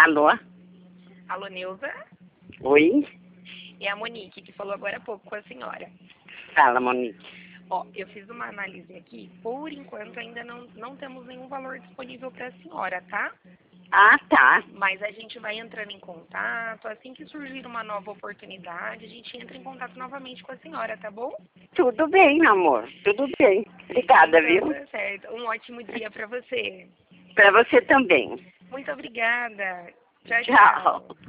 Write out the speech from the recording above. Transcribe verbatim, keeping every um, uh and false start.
Alô? Alô, Neuza? Oi? É a Monique, que falou agora há pouco com a senhora. Fala, Monique. Ó, eu fiz uma análise aqui. Por enquanto, ainda não, não temos nenhum valor disponível para a senhora, tá? Ah, tá. Mas a gente vai entrando em contato. Assim que surgir uma nova oportunidade, a gente entra em contato novamente com a senhora, tá bom? Tudo bem, meu amor. Tudo bem. Obrigada, Então, viu? tá certo. Um ótimo dia para você. Pra você também. Muito obrigada. Tchau, Tchau. tchau.